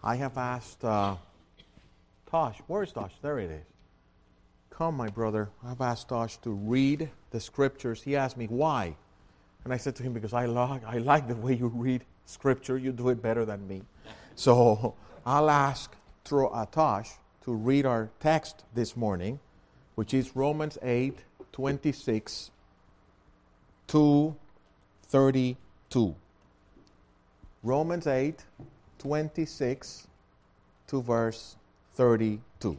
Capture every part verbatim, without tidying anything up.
I have asked uh, Tosh, where's Tosh? There it is. Come, my brother. I've asked Tosh to read the scriptures. He asked me why. And I said to him, because I like, I like the way you read scripture. You do it better than me. So I'll ask uh, Tosh to read our text this morning, which is Romans eight, twenty-six to thirty-two. Romans eight, twenty-six to verse thirty-two.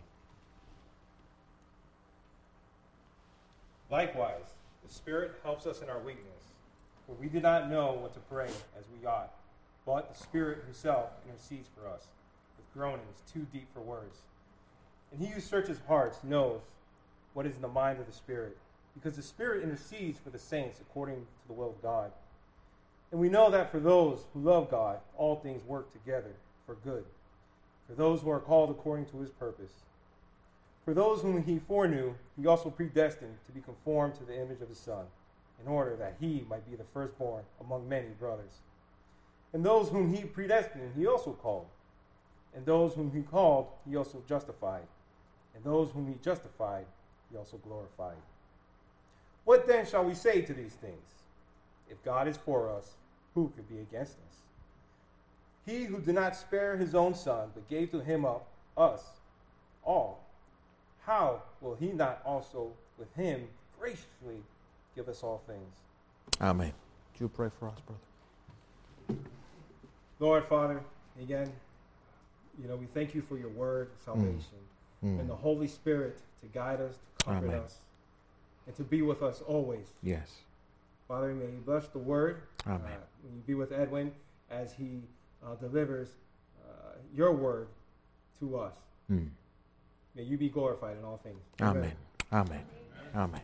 Likewise, the Spirit helps us in our weakness, for we do not know what to pray as we ought, but the Spirit himself intercedes for us with groanings too deep for words. And he who searches hearts knows what is in the mind of the Spirit, because the Spirit intercedes for the saints according to the will of God. And we know that for those who love God, all things work together for good, for those who are called according to his purpose. For those whom he foreknew, he also predestined to be conformed to the image of his Son, in order that he might be the firstborn among many brothers. And those whom he predestined, he also called. And those whom he called, he also justified. And those whom he justified, he also glorified. What then shall we say to these things? If God is for us, who could be against us? He who did not spare his own Son, but gave to him up us all, how will he not also with him graciously give us all things? Amen. Would you pray for us, brother? Lord, Father, again, you know, we thank you for your word, salvation, mm. and the Holy Spirit to guide us, to comfort Amen. us, and to be with us always. Yes. Father, may you bless the word. Amen. Uh, may you be with Edwin as he uh, delivers uh, your word to us. Mm. May you be glorified in all things. Amen. Amen. Amen.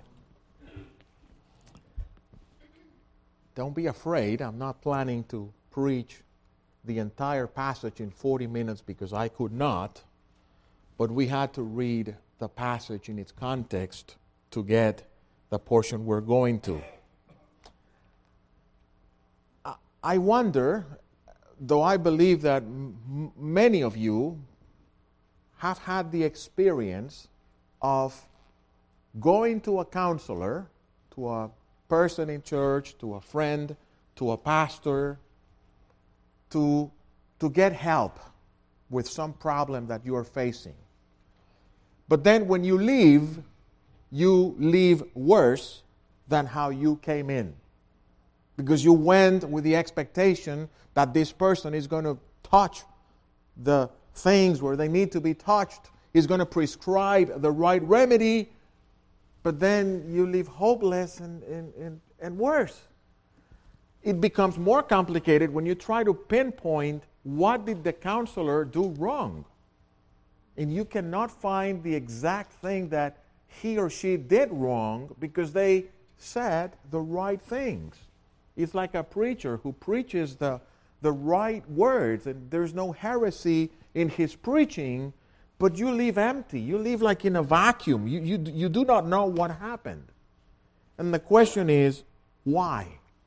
Don't be afraid. I'm not planning to preach the entire passage in forty minutes because I could not, but we had to read the passage in its context to get the portion we're going to. I wonder, though I believe that m- many of you have had the experience of going to a counselor, to a person in church, to a friend, to a pastor, to, to get help with some problem that you are facing. But then when you leave, you leave worse than how you came in. Because you went with the expectation that this person is going to touch the things where they need to be touched. He's going to prescribe the right remedy, but then you leave hopeless and, and, and, and worse. It becomes more complicated when you try to pinpoint what did the counselor do wrong. And you cannot find the exact thing that he or she did wrong because they said the right things. It's like a preacher who preaches the, the right words, and there's no heresy in his preaching, but you leave empty. You leave like in a vacuum. You, you, you do not know what happened. And the question is, why?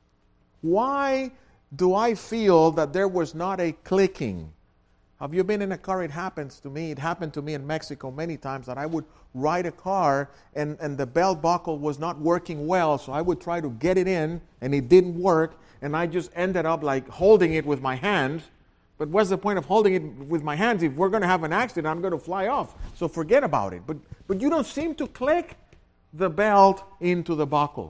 Why do I feel that there was not a clicking? Have you been in a car? It happens to me. It happened to me in Mexico many times that I would ride a car and, and the belt buckle was not working well, so I would try to get it in and it didn't work, and I just ended up like holding it with my hands. But what's the point of holding it with my hands? If we're going to have an accident, I'm going to fly off. So forget about it. But, but you don't seem to click the belt into the buckle.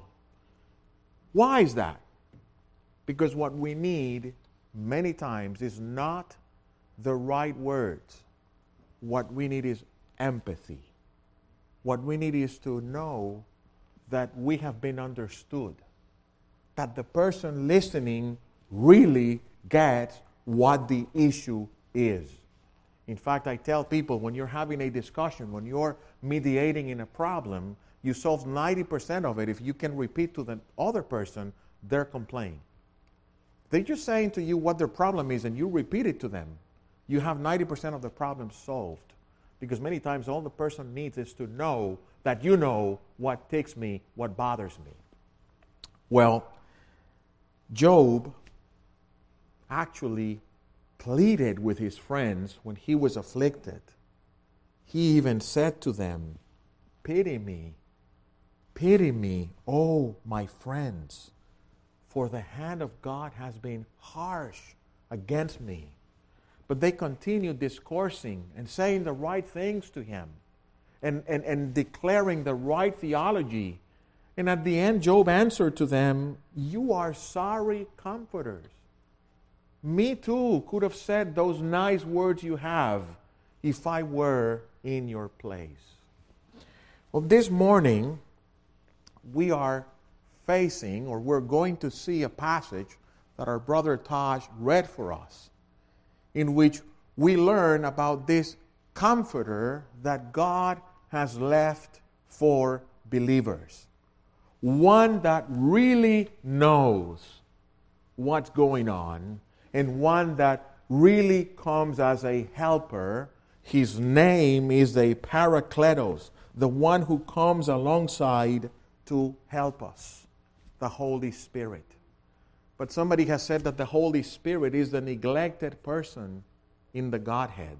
Why is that? Because what we need many times is not the right words. What we need is empathy. What we need is to know that we have been understood. That the person listening really gets what the issue is. In fact, I tell people when you're having a discussion, when you're mediating in a problem, you solve ninety percent of it if you can repeat to the other person their complaint. They're just saying to you what their problem is and you repeat it to them. You have ninety percent of the problem solved. Because many times all the person needs is to know that you know what ticks me, what bothers me. Well, Job actually pleaded with his friends when he was afflicted. He even said to them, "Pity me, pity me, oh my friends, for the hand of God has been harsh against me." But they continued discoursing and saying the right things to him and, and, and declaring the right theology. And at the end, Job answered to them, "You are sorry comforters. Me too could have said those nice words you have if I were in your place." Well, this morning, we are facing, or we're going to see a passage that our brother Taj read for us, in which we learn about this comforter that God has left for believers. One that really knows what's going on, and one that really comes as a helper. His name is a Parakletos, the one who comes alongside to help us, the Holy Spirit. But somebody has said that the Holy Spirit is the neglected person in the Godhead.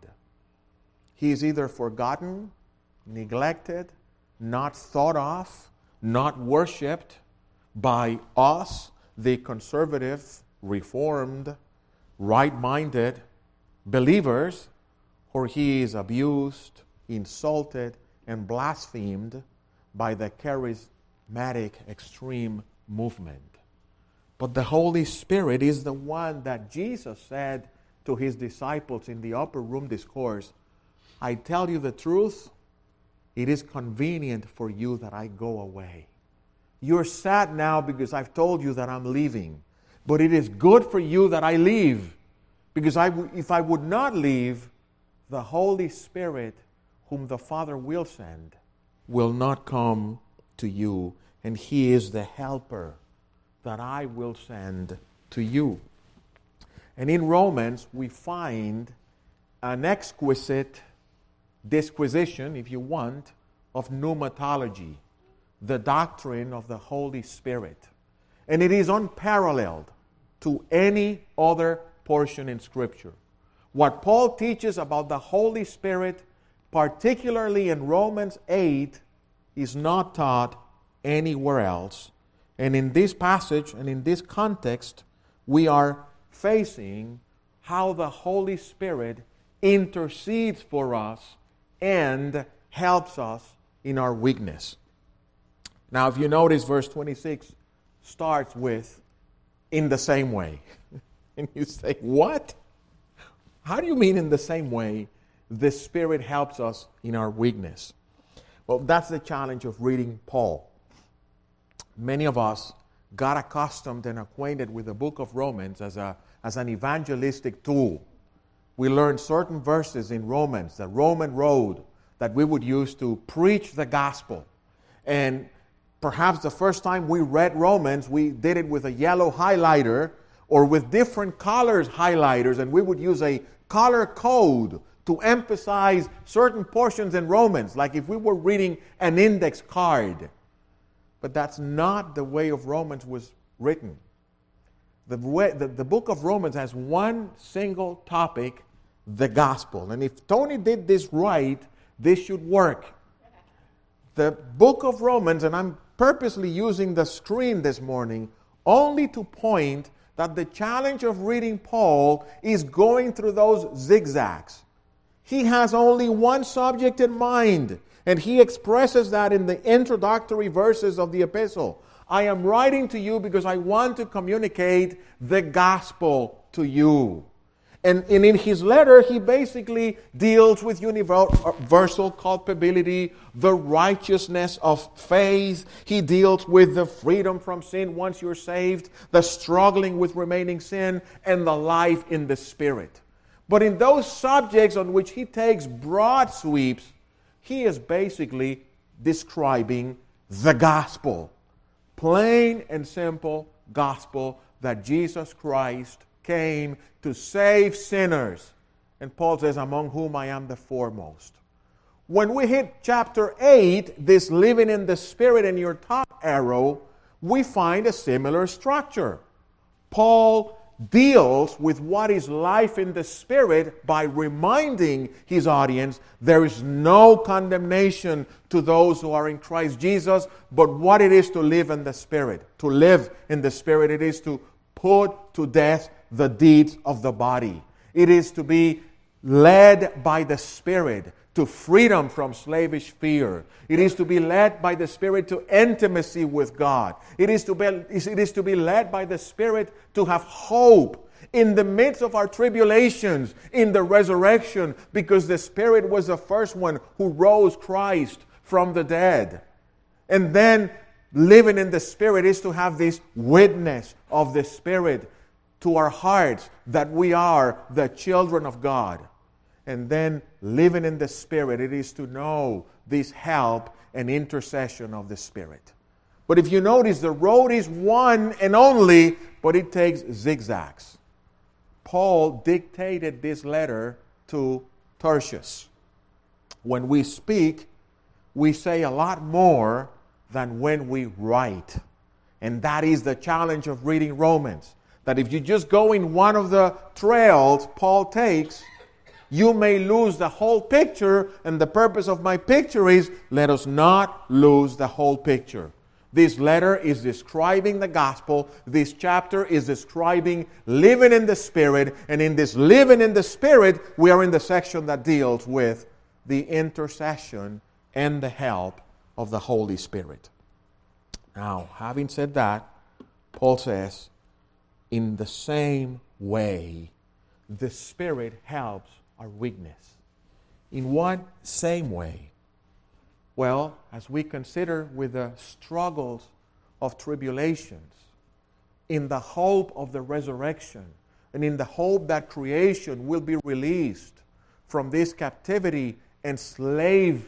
He is either forgotten, neglected, not thought of, not worshipped by us, the conservative, reformed, right-minded believers, or he is abused, insulted, and blasphemed by the charismatic extreme movement. But the Holy Spirit is the one that Jesus said to his disciples in the upper room discourse, "I tell you the truth, it is convenient for you that I go away. You're sad now because I've told you that I'm leaving. But it is good for you that I leave, because I w- if I would not leave, the Holy Spirit, whom the Father will send, will not come to you, and He is the helper that I will send to you." And in Romans, we find an exquisite disquisition, if you want, of pneumatology, the doctrine of the Holy Spirit. And it is unparalleled to any other portion in Scripture. What Paul teaches about the Holy Spirit, particularly in Romans eight, is not taught anywhere else. And in this passage and in this context, we are facing how the Holy Spirit intercedes for us and helps us in our weakness. Now, if you notice, verse twenty-six starts with, "in the same way." And you say, what? How do you mean in the same way the Spirit helps us in our weakness? Well, that's the challenge of reading Paul. Many of us got accustomed and acquainted with the book of Romans as a as an evangelistic tool. We learned certain verses in Romans, the Roman road, that we would use to preach the gospel. And perhaps the first time we read Romans, we did it with a yellow highlighter or with different colors highlighters, and we would use a color code to emphasize certain portions in Romans, like if we were reading an index card. But that's not the way of Romans was written. The, way, the, the book of Romans has one single topic, the gospel. And if Tony did this right, this should work. The book of Romans, and I'm purposely using the screen this morning only to point that the challenge of reading Paul is going through those zigzags. He has only one subject in mind, and he expresses that in the introductory verses of the epistle. I am writing to you because I want to communicate the gospel to you. And, and in his letter, he basically deals with universal culpability, the righteousness of faith. He deals with the freedom from sin once you're saved, the struggling with remaining sin, and the life in the Spirit. But in those subjects on which he takes broad sweeps, he is basically describing the gospel. Plain and simple gospel that Jesus Christ came to save sinners. And Paul says, among whom I am the foremost. When we hit chapter eight, this living in the Spirit in your top arrow, we find a similar structure. Paul deals with what is life in the Spirit by reminding his audience there is no condemnation to those who are in Christ Jesus, but what it is to live in the Spirit. To live in the Spirit, it is to put to death the deeds of the body. It is to be led by the Spirit to freedom from slavish fear. It is to be led by the Spirit to intimacy with God. It is to be, it is to be led by the Spirit to have hope in the midst of our tribulations, in the resurrection, because the Spirit was the first one who rose Christ from the dead. And then living in the Spirit is to have this witness of the Spirit to our hearts that we are the children of God. And then living in the Spirit, it is to know this help and intercession of the Spirit. But if you notice, the road is one and only, but it takes zigzags. Paul dictated this letter to Tertius. When we speak, we say a lot more than when we write. And that is the challenge of reading Romans. That if you just go in one of the trails Paul takes, you may lose the whole picture, and the purpose of my picture is, let us not lose the whole picture. This letter is describing the gospel. This chapter is describing living in the Spirit, and in this living in the Spirit, we are in the section that deals with the intercession and the help of the Holy Spirit. Now, having said that, Paul says, in the same way, the Spirit helps our weakness. In what same way? Well, as we consider with the struggles of tribulations, in the hope of the resurrection, and in the hope that creation will be released from this captivity and slave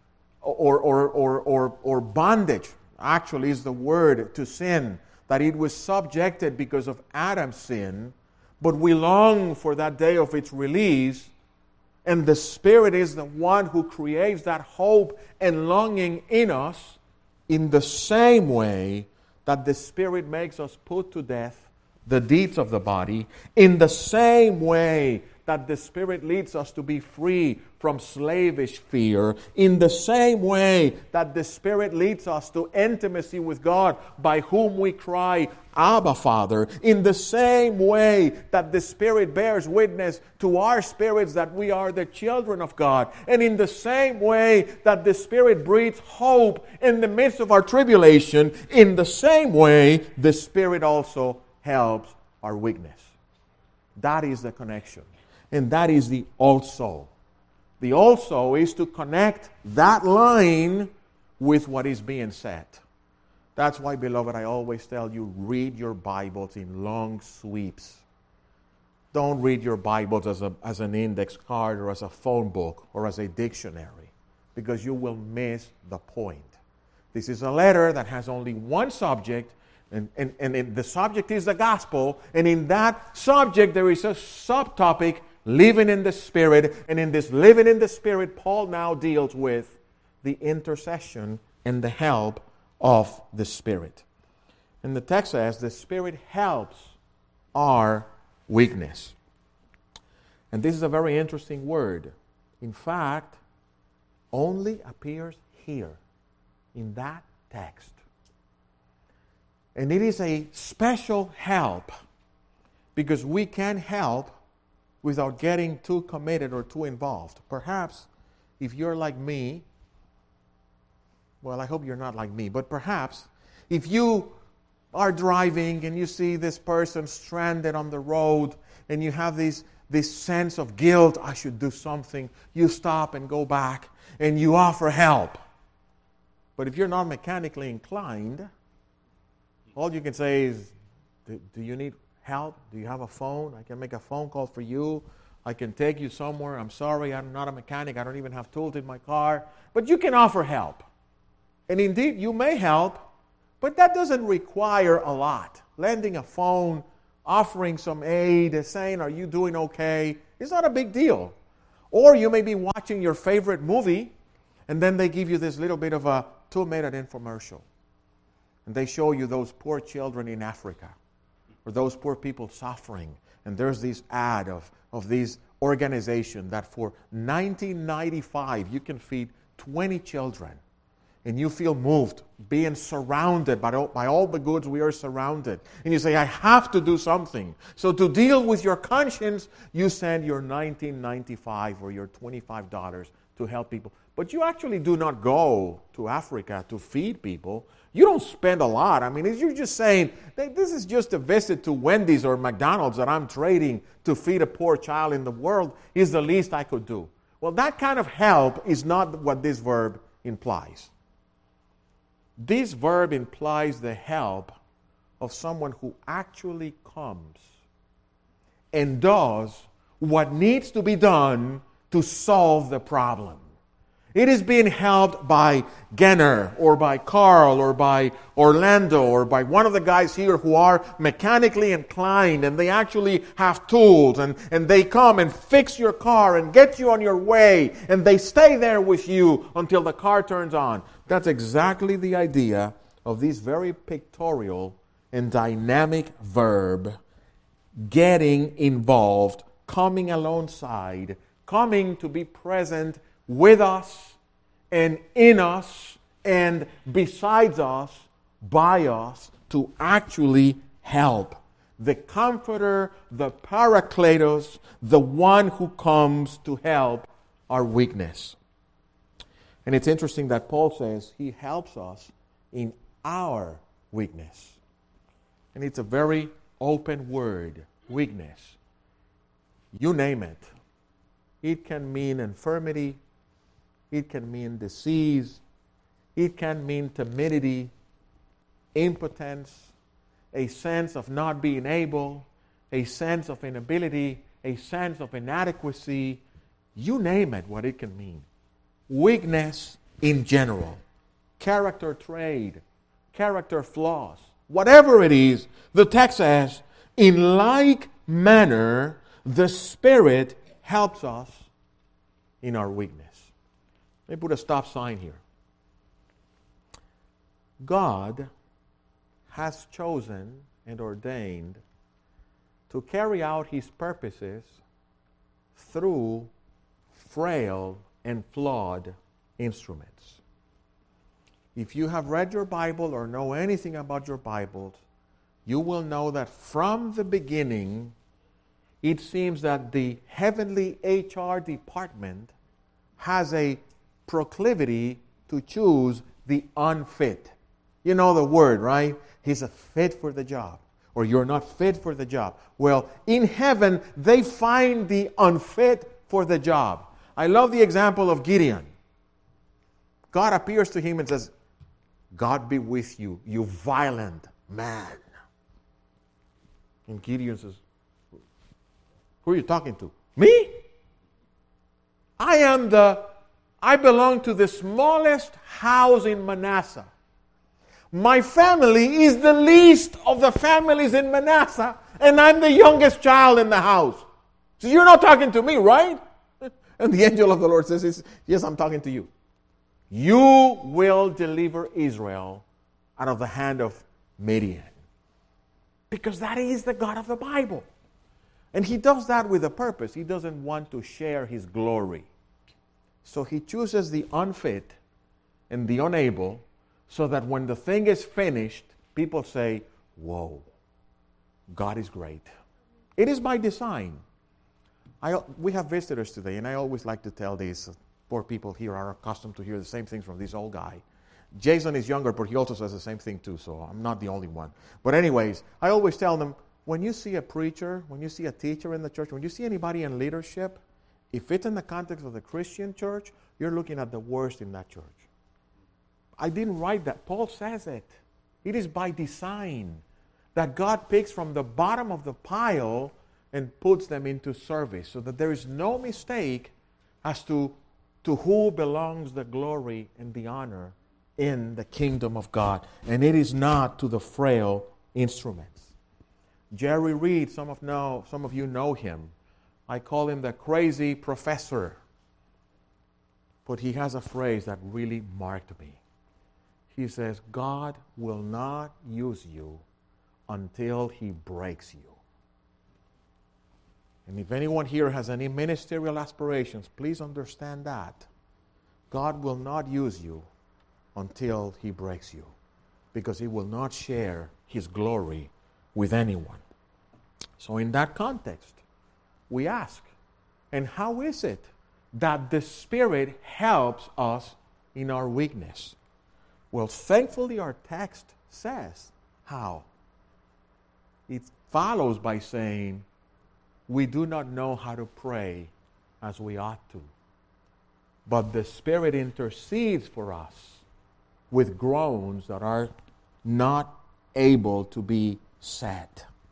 or, or, or, or, or bondage, actually is the word, to sin, that it was subjected because of Adam's sin, but we long for that day of its release. And the Spirit is the one who creates that hope and longing in us, in the same way that the Spirit makes us put to death the deeds of the body, in the same way that the Spirit leads us to be free from slavish fear, in the same way that the Spirit leads us to intimacy with God, by whom we cry, Abba, Father, in the same way that the Spirit bears witness to our spirits that we are the children of God, and in the same way that the Spirit breathes hope in the midst of our tribulation, in the same way the Spirit also helps our weakness. That is the connection. And that is the also. The also is to connect that line with what is being said. That's why, beloved, I always tell you, read your Bibles in long sweeps. Don't read your Bibles as, a, as an index card or as a phone book or as a dictionary, because you will miss the point. This is a letter that has only one subject, and, and, and it, the subject is the gospel, and in that subject there is a subtopic, living in the Spirit, and in this living in the Spirit, Paul now deals with the intercession and the help of the Spirit. And the text says, the Spirit helps our weakness. And this is a very interesting word. In fact, only appears here, in that text. And it is a special help, because we can help without getting too committed or too involved. Perhaps if you're like me, well, I hope you're not like me, but perhaps if you are driving and you see this person stranded on the road and you have this, this sense of guilt, I should do something, you stop and go back and you offer help. But if you're not mechanically inclined, all you can say is, do, do you need help? Do you have a phone? I can make a phone call for you. I can take you somewhere. I'm sorry, I'm not a mechanic. I don't even have tools in my car. But you can offer help. And indeed, you may help, but that doesn't require a lot. Lending a phone, offering some aid, saying, are you doing okay? It's not a big deal. Or you may be watching your favorite movie, and then they give you this little bit of a two-minute infomercial. And they show you those poor children in Africa, for those poor people suffering. And there's this ad of, of this organization that for nineteen ninety-five you can feed twenty children. And you feel moved, being surrounded by all, by all the goods we are surrounded. And you say, I have to do something. So to deal with your conscience, you send your nineteen ninety-five or your twenty-five dollars to help people. But you actually do not go to Africa to feed people. You don't spend a lot. I mean, you're just saying, this is just a visit to Wendy's or McDonald's that I'm trading to feed a poor child in the world is the least I could do. Well, that kind of help is not what this verb implies. This verb implies the help of someone who actually comes and does what needs to be done to solve the problem. It is being helped by Genner or by Carl or by Orlando or by one of the guys here who are mechanically inclined and they actually have tools and, and they come and fix your car and get you on your way and they stay there with you until the car turns on. That's exactly the idea of this very pictorial and dynamic verb, getting involved, coming alongside, coming to be present with us and in us and besides us, by us, to actually help. The Comforter, the Parakletos, the one who comes to help our weakness. And it's interesting that Paul says he helps us in our weakness. And it's a very open word, weakness. You name it. It can mean infirmity. It can mean disease. It can mean timidity, impotence, a sense of not being able, a sense of inability, a sense of inadequacy. You name it, what it can mean. Weakness in general. Character trait, character flaws. Whatever it is, the text says, in like manner, the Spirit helps us in our weakness. Let me put a stop sign here. God has chosen and ordained to carry out His purposes through frail and flawed instruments. If you have read your Bible or know anything about your Bible, you will know that from the beginning, it seems that the heavenly H R department has a proclivity to choose the unfit. You know the word, right? He's a fit for the job. Or you're not fit for the job. Well, in heaven, they find the unfit for the job. I love the example of Gideon. God appears to him and says, God be with you, you violent man. And Gideon says, who are you talking to? Me? I am the, I belong to the smallest house in Manasseh. My family is the least of the families in Manasseh, and I'm the youngest child in the house. So you're not talking to me, right? And the angel of the Lord says, yes, I'm talking to you. You will deliver Israel out of the hand of Midian. Because that is the God of the Bible. And He does that with a purpose. He doesn't want to share His glory. So He chooses the unfit and the unable so that when the thing is finished, people say, whoa, God is great. It is by design. I, we have visitors today, and I always like to tell these poor people here are accustomed to hear the same things from this old guy. Jason is younger, but he also says the same thing too, so I'm not the only one. But anyways, I always tell them, when you see a preacher, when you see a teacher in the church, when you see anybody in leadership, if it's in the context of the Christian church, you're looking at the worst in that church. I didn't write that. Paul says it. It is by design that God picks from the bottom of the pile and puts them into service so that there is no mistake as to, to who belongs the glory and the honor in the kingdom of God. And it is not to the frail instruments. Jerry Reed, some of, know, some of you know him. I call him the crazy professor. But he has a phrase that really marked me. He says, God will not use you until He breaks you. And if anyone here has any ministerial aspirations, please understand that. God will not use you until He breaks you, because He will not share His glory with anyone. So in that context, we ask, and how is it that the Spirit helps us in our weakness? Well, thankfully our text says how. It follows by saying, we do not know how to pray as we ought to, but the Spirit intercedes for us with groans that are not able to be said.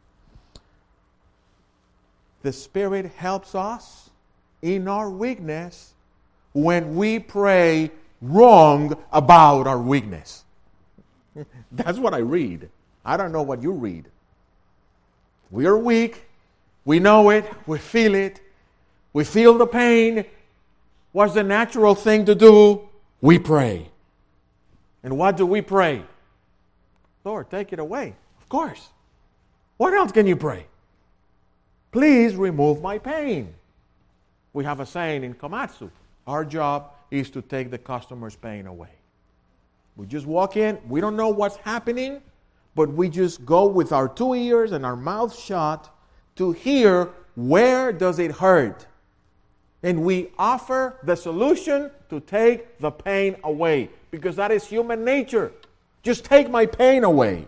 The Spirit helps us in our weakness when we pray wrong about our weakness. That's what I read. I don't know what you read. We are weak. We know it. We feel it. We feel the pain. What's the natural thing to do? We pray. And what do we pray? Lord, take it away. Of course. What else can you pray? Please remove my pain. We have a saying in Komatsu. Our job is to take the customer's pain away. We just walk in. We don't know what's happening, but we just go with our two ears and our mouth shut to hear where does it hurt. And we offer the solution to take the pain away, because that is human nature. Just take my pain away.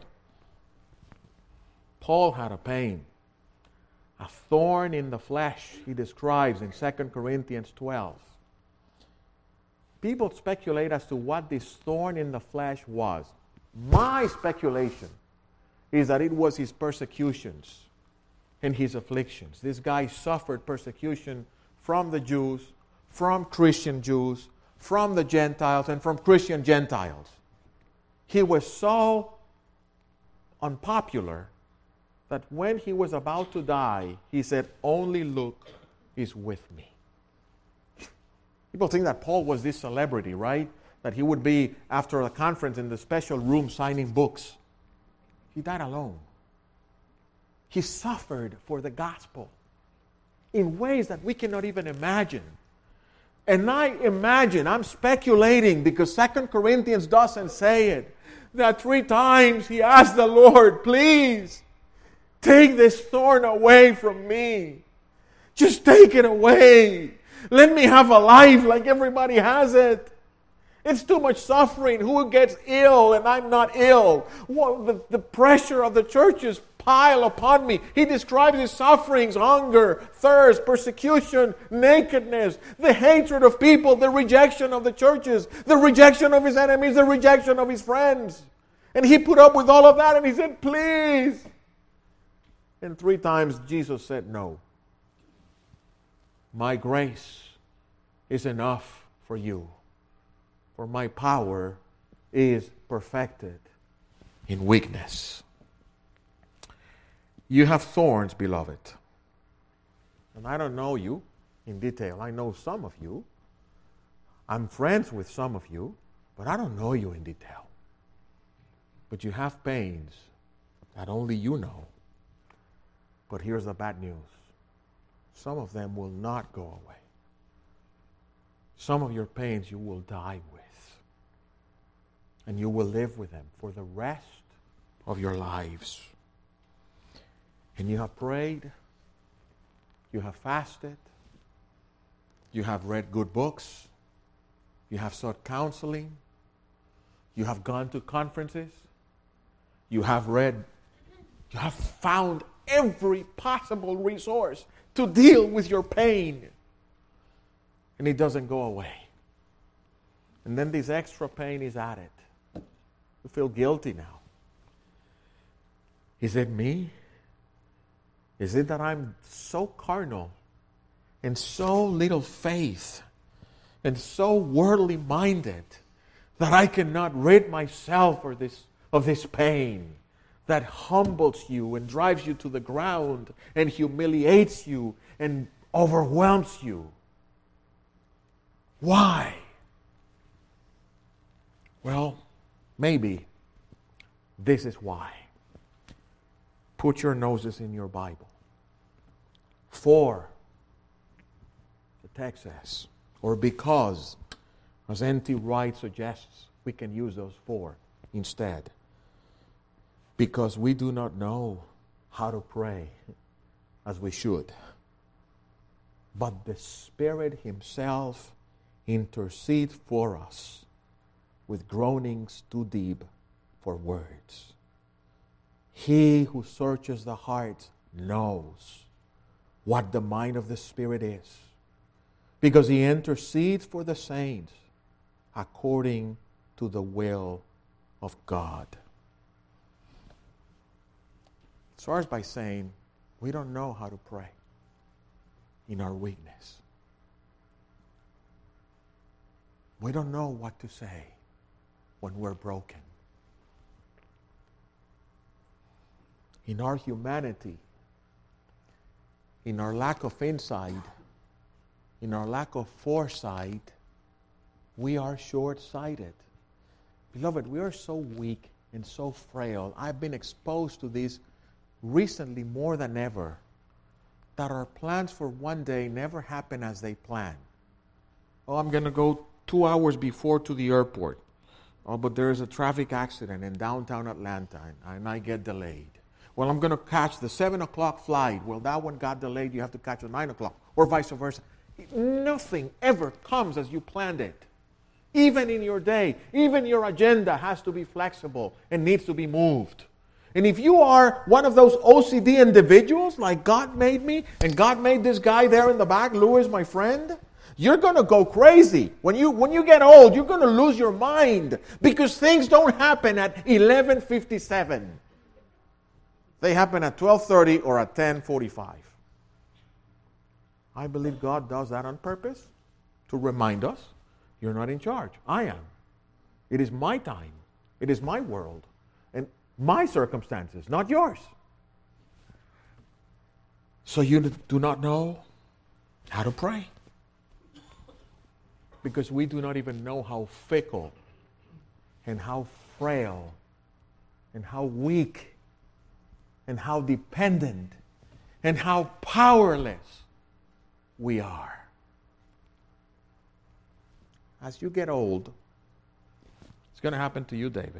Paul had a pain, a thorn in the flesh, he describes in Second Corinthians twelve. People speculate as to what this thorn in the flesh was. My speculation is that it was his persecutions and his afflictions. This guy suffered persecution from the Jews, from Christian Jews, from the Gentiles, and from Christian Gentiles. He was so unpopular that when he was about to die, he said, only Luke is with me. People think that Paul was this celebrity, right? That he would be, after a conference, in the special room signing books. He died alone. He suffered for the gospel in ways that we cannot even imagine. And I imagine, I'm speculating because Second Corinthians doesn't say it, that three times he asked the Lord, please, take this thorn away from me. Just take it away. Let me have a life like everybody has it. It's too much suffering. Who gets ill and I'm not ill? Well, the, the pressure of the churches pile upon me. He describes his sufferings, hunger, thirst, persecution, nakedness, the hatred of people, the rejection of the churches, the rejection of his enemies, the rejection of his friends. And he put up with all of that and he said, please. And three times Jesus said, no. My grace is enough for you, for my power is perfected in weakness. You have thorns, beloved. And I don't know you in detail. I know some of you. I'm friends with some of you, but I don't know you in detail. But you have pains that only you know. But here's the bad news. Some of them will not go away. Some of your pains you will die with. And you will live with them for the rest of your lives. And you have prayed. You have fasted. You have read good books. You have sought counseling. You have gone to conferences. You have read. You have found every possible resource to deal with your pain. And it doesn't go away. And then this extra pain is added. You feel guilty now. Is it me? Is it that I'm so carnal and so little faith and so worldly minded that I cannot rid myself of this, of this pain that humbles you and drives you to the ground and humiliates you and overwhelms you? Why? Well, maybe this is why. Put your noses in your Bible. For, the text says, or because, as N T Wright suggests, we can use those for instead. Because we do not know how to pray as we should. But the Spirit Himself intercedes for us with groanings too deep for words. He who searches the heart knows what the mind of the Spirit is, because He intercedes for the saints according to the will of God. It starts by saying, we don't know how to pray in our weakness. We don't know what to say when we're broken. In our humanity, in our lack of insight, in our lack of foresight, we are short-sighted. Beloved, we are so weak and so frail. I've been exposed to this recently more than ever, that our plans for one day never happen as they plan. Oh, I'm going to go two hours before to the airport. Oh, but there's a traffic accident in downtown Atlanta, and I get delayed. Well, I'm going to catch the seven o'clock flight. Well, that one got delayed. You have to catch the nine o'clock, or vice versa. Nothing ever comes as you planned it. Even in your day, even your agenda has to be flexible and needs to be moved. And if you are one of those O C D individuals, like God made me, and God made this guy there in the back, Louis, my friend, you're going to go crazy. When you when you get old, you're going to lose your mind, because things don't happen at eleven fifty-seven. They happen at twelve thirty or at ten forty-five. I believe God does that on purpose to remind us, you're not in charge. I am. It is my time. It is my world. And my circumstances, not yours. So you do not know how to pray. Because we do not even know how fickle and how frail and how weak and how dependent and how powerless we are. As you get old, it's going to happen to you, David.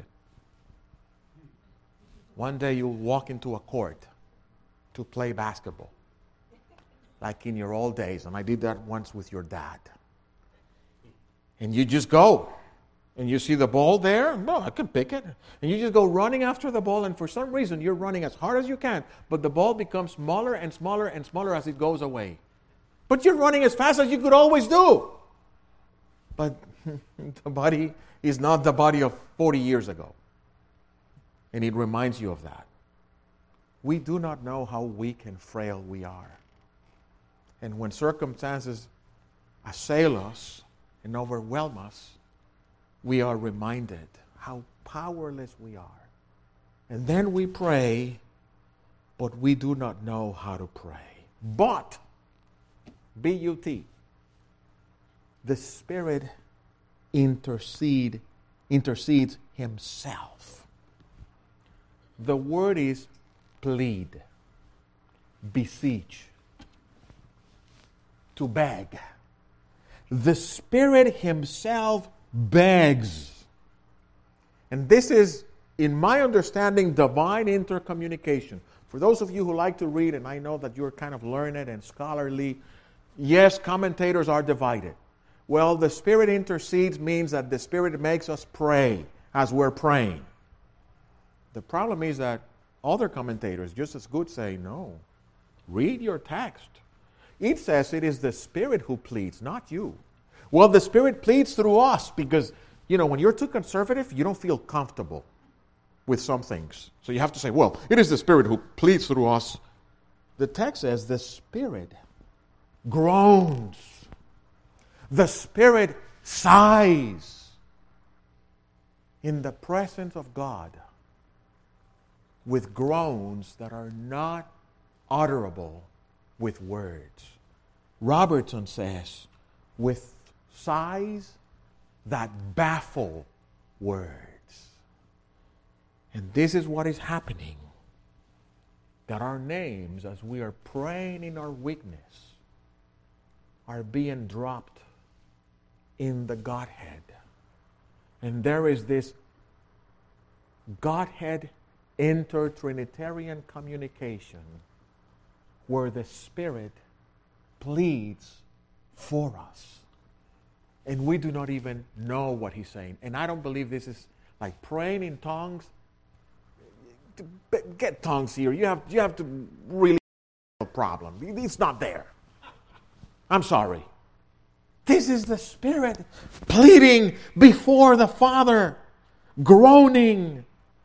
One day you'll walk into a court to play basketball, like in your old days, and I did that once with your dad. And you just go, and you see the ball there, no, I can pick it. And you just go running after the ball, and for some reason you're running as hard as you can, but the ball becomes smaller and smaller and smaller as it goes away. But you're running as fast as you could always do. But the body is not the body of forty years ago. And it reminds you of that. We do not know how weak and frail we are. And when circumstances assail us and overwhelm us, we are reminded how powerless we are. And then we pray, but we do not know how to pray. But, B U T, the Spirit intercede, intercedes Himself. The word is plead, beseech, to beg. The Spirit Himself begs. And this is, in my understanding, divine intercommunication. For those of you who like to read, and I know that you're kind of learned and scholarly, yes, commentators are divided. Well, the Spirit intercedes means that the Spirit makes us pray as we're praying. The problem is that other commentators just as good say, no, read your text. It says it is the Spirit who pleads, not you. Well, the Spirit pleads through us because, you know, when you're too conservative, you don't feel comfortable with some things. So you have to say, well, it is the Spirit who pleads through us. The text says the Spirit groans. The Spirit sighs in the presence of God with groans that are not utterable with words. Robertson says, with sighs that baffle words. And this is what is happening that our names, as we are praying in our weakness, are being dropped in the Godhead. And there is this Godhead inter-Trinitarian communication where the Spirit pleads for us. And we do not even know what He's saying. And I don't believe this is like praying in tongues. Get tongues here. You have, you have to really have a problem. It's not there. I'm sorry. This is the Spirit pleading before the Father, groaning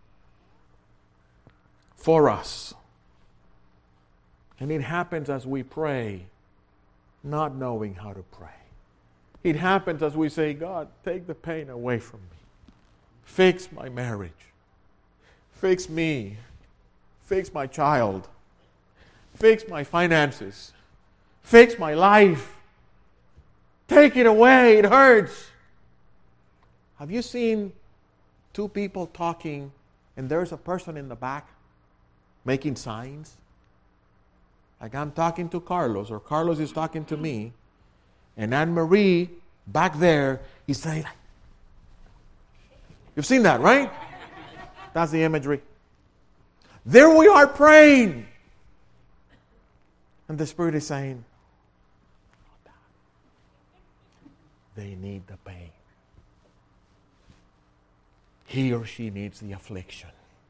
for us. And it happens as we pray, not knowing how to pray. It happens as we say, God, take the pain away from me. Fix my marriage. Fix me. Fix my child. Fix my finances. Fix my life. Take it away. It hurts. Have you seen two people talking and there's a person in the back making signs? Like I'm talking to Carlos or Carlos is talking to me, and Anne-Marie back there is saying, you've seen that, right? That's the imagery. There we are praying. And the Spirit is saying, they need the pain. He or she needs the affliction.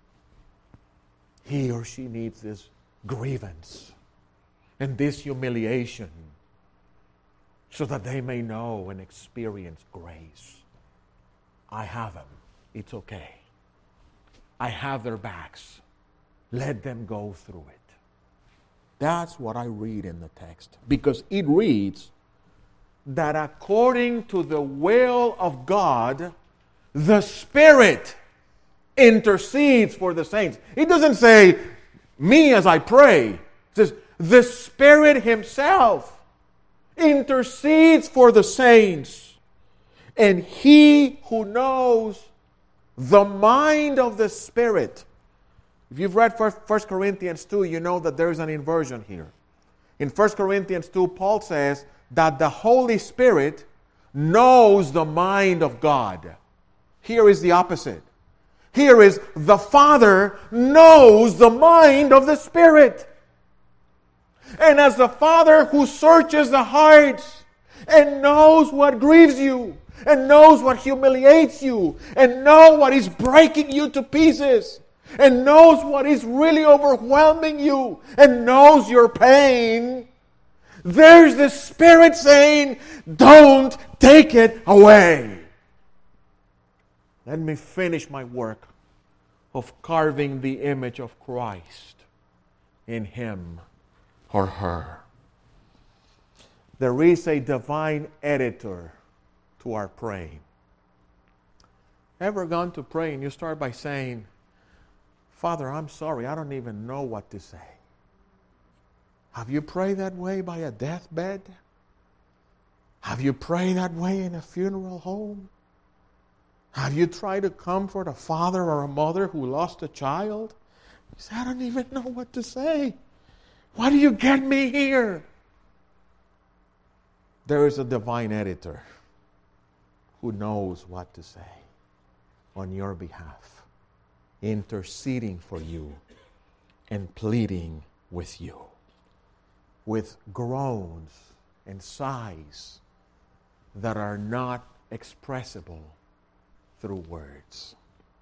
He or she needs this grievance and this humiliation so that they may know and experience grace. I have them. It's okay. I have their backs. Let them go through it. That's what I read in the text. Because it reads that according to the will of God, the Spirit intercedes for the saints. It doesn't say, me as I pray. It says, the Spirit Himself intercedes for the saints. And He who knows the mind of the Spirit. If you've read First Corinthians two, you know that there is an inversion here. In First Corinthians two, Paul says that the Holy Spirit knows the mind of God. Here is the opposite. Here is the Father knows the mind of the Spirit. And as the Father who searches the hearts and knows what grieves you, and knows what humiliates you, and knows what is breaking you to pieces, and knows what is really overwhelming you, and knows your pain, there's the Spirit saying, don't take it away. Let me finish my work of carving the image of Christ in him or her. There is a divine editor to our praying. Ever gone to pray and you start by saying, Father, I'm sorry, I don't even know what to say. Have you prayed that way by a deathbed? Have you prayed that way in a funeral home? Have you tried to comfort a father or a mother who lost a child? You say, I don't even know what to say. Why do you get me here? There is a divine editor who knows what to say on your behalf, interceding for you and pleading with you with groans and sighs that are not expressible through words.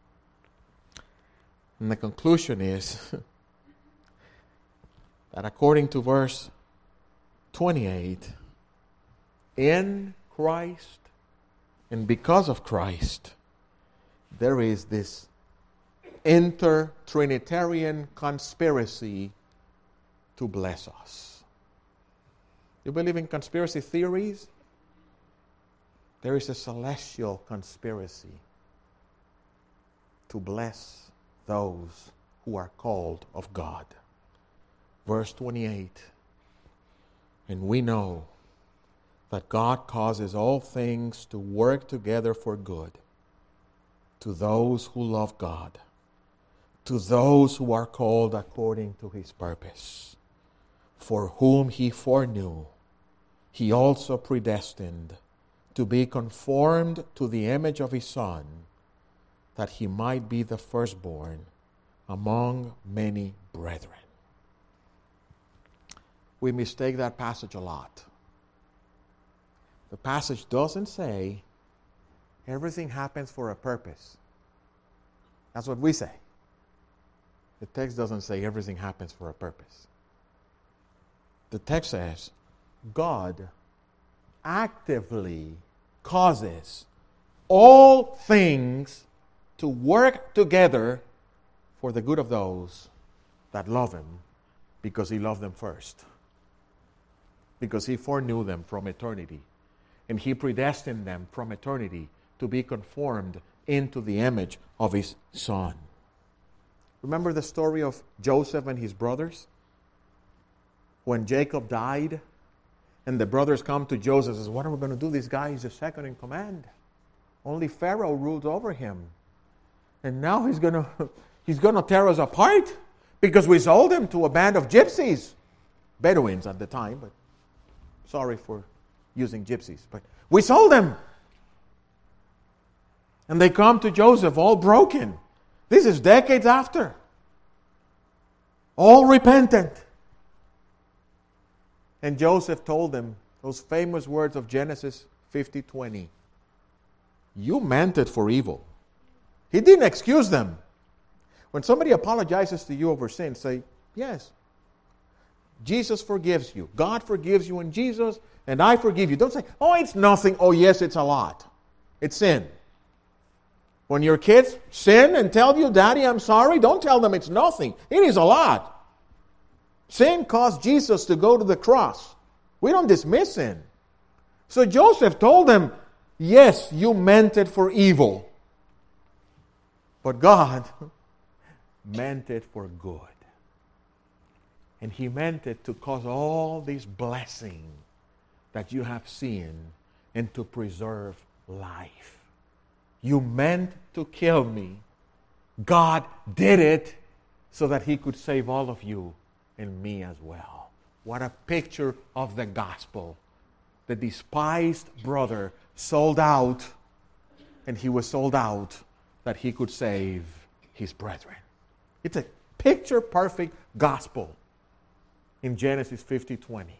And the conclusion is that according to verse twenty-eight, in Christ and because of Christ, there is this inter-Trinitarian conspiracy to bless us. You believe in conspiracy theories? There is a celestial conspiracy to bless those who are called of God. Verse twenty-eight, and we know that God causes all things to work together for good to those who love God, to those who are called according to his purpose, for whom he foreknew, he also predestined to be conformed to the image of his Son, that he might be the firstborn among many brethren. We mistake that passage a lot. The passage doesn't say everything happens for a purpose. That's what we say. The text doesn't say everything happens for a purpose. The text says God actively causes all things to work together for the good of those that love him, because he loved them first. Because he foreknew them from eternity. And he predestined them from eternity to be conformed into the image of his Son. Remember the story of Joseph and his brothers? When Jacob died, and the brothers come to Joseph and says, what are we going to do? This guy is the second in command. Only Pharaoh rules over him. And now he's going to he's going to tear us apart because we sold him to a band of gypsies. Bedouins at the time, but sorry for using gypsies. But we sold them. And they come to Joseph all broken. This is decades after. All repentant. And Joseph told them those famous words of Genesis fifty twenty. You meant it for evil. He didn't excuse them. When somebody apologizes to you over sin, say, yes, Jesus forgives you. God forgives you in Jesus, and I forgive you. Don't say, oh, it's nothing. Oh, yes, it's a lot. It's sin. When your kids sin and tell you, Daddy, I'm sorry, don't tell them it's nothing. It is a lot. Sin caused Jesus to go to the cross. We don't dismiss sin. So Joseph told them, yes, you meant it for evil. But God meant it for good. And he meant it to cause all these blessings that you have seen and to preserve life. You meant to kill me. God did it so that he could save all of you and me as well. What a picture of the gospel. The despised brother sold out, and he was sold out that he could save his brethren. It's a picture-perfect gospel in Genesis fifty twenty.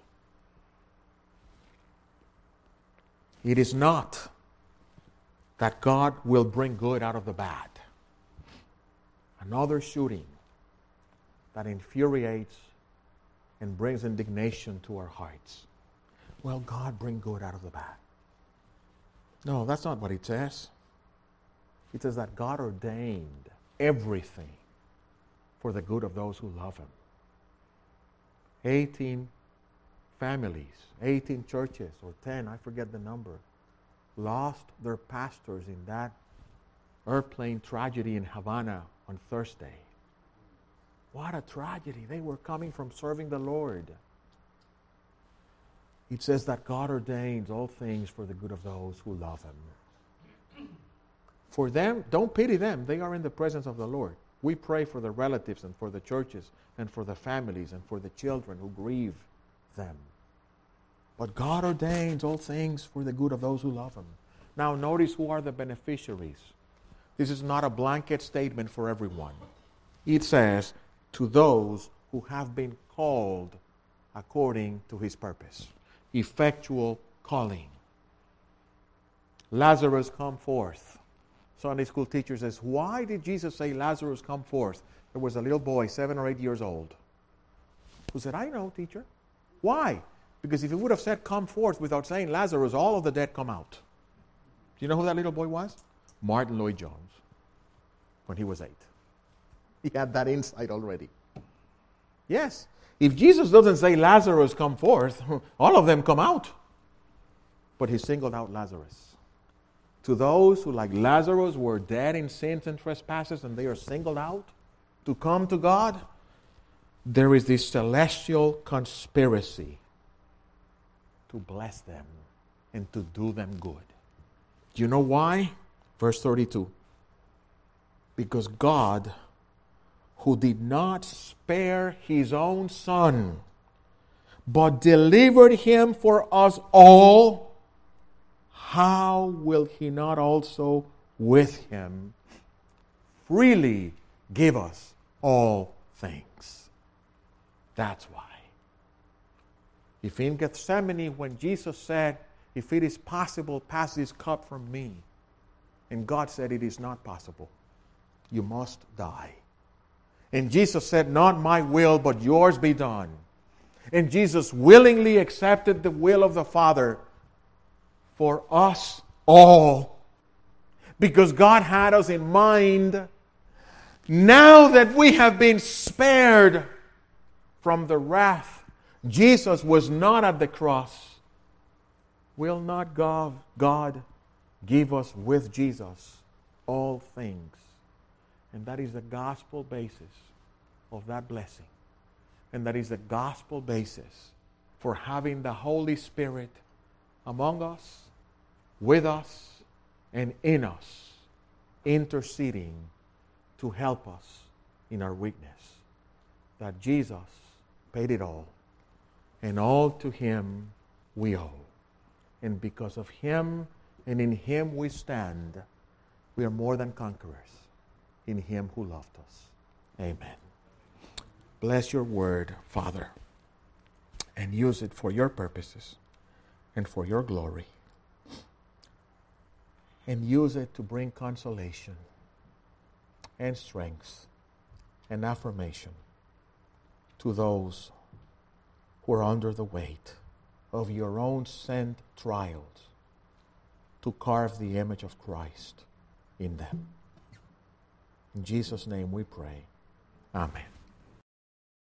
It is not that God will bring good out of the bad. Another shooting that infuriates and brings indignation to our hearts. Well, God bring good out of the bad. No, that's not what it says. It says that God ordained everything for the good of those who love him. eighteen families, eighteen churches, or ten, I forget the number, lost their pastors in that airplane tragedy in Havana on Thursday. What a tragedy. They were coming from serving the Lord. It says that God ordains all things for the good of those who love him. For them, don't pity them. They are in the presence of the Lord. We pray for the relatives and for the churches and for the families and for the children who grieve them. But God ordains all things for the good of those who love him. Now notice who are the beneficiaries. This is not a blanket statement for everyone. It says, to those who have been called according to his purpose. Effectual calling. Lazarus, come forth. Sunday school teacher says, why did Jesus say, Lazarus, come forth? There was a little boy, seven or eight years old, who said, I know, teacher. Why? Because if he would have said, come forth, without saying Lazarus, all of the dead come out. Do you know who that little boy was? Martin Lloyd-Jones, when he was eight. He had that insight already. Yes. If Jesus doesn't say, Lazarus, come forth, all of them come out. But he singled out Lazarus. To those who, like Lazarus, were dead in sins and trespasses, and they are singled out to come to God, there is this celestial conspiracy to bless them and to do them good. Do you know why? Verse thirty-two. Because God who did not spare his own Son, but delivered him for us all, how will he not also with him freely give us all things? That's why. If in Gethsemane, when Jesus said, if it is possible, pass this cup from me, and God said, it is not possible, you must die. And Jesus said, not my will, but yours be done. And Jesus willingly accepted the will of the Father for us all, because God had us in mind. Now that we have been spared from the wrath, Jesus was not at the cross. Will not God, God give us with Jesus all things? And that is the gospel basis of that blessing. And that is the gospel basis for having the Holy Spirit among us, with us, and in us, interceding to help us in our weakness. That Jesus paid it all, and all to Him we owe. And because of Him and in Him we stand, we are more than conquerors in Him who loved us. Amen. Bless your word, Father, and use it for your purposes and for your glory. And use it to bring consolation and strength and affirmation to those who are under the weight of your own sent trials to carve the image of Christ in them. In Jesus' name we pray. Amen.